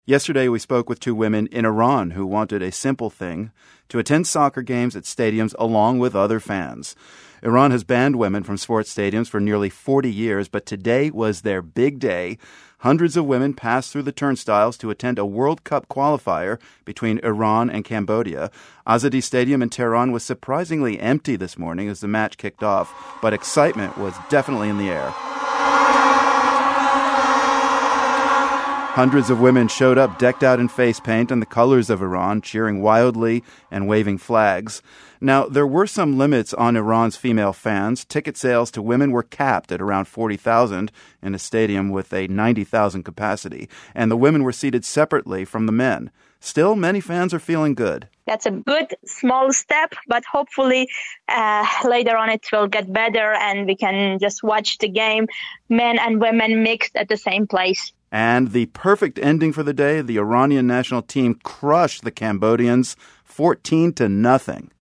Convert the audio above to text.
Yesterday, we spoke with two women in Iran who wanted a simple thing: to attend soccer games at stadiums along with other fans. Iran has banned women from sports stadiums for nearly 40 years, but today was their big day. Hundreds of women passed through the turnstiles to attend a World Cup qualifier between Iran and Cambodia. Azadi Stadium in Tehran was surprisingly empty this morning as the match kicked off, but excitement was definitely in the air. Hundreds of women showed up decked out in face paint and the colors of Iran, cheering wildly and waving flags. Now, there were some limits on Iran's female fans. Ticket sales to women were capped at around 40,000 in a stadium with a 90,000 capacity, and the women were seated separately from the men. Still, many fans are feeling good. That's a good small step, but hopefully later on it will get better and we can just watch the game, men and women mixed at the same place. And the perfect ending for the day, the Iranian national team crushed the Cambodians 14-0.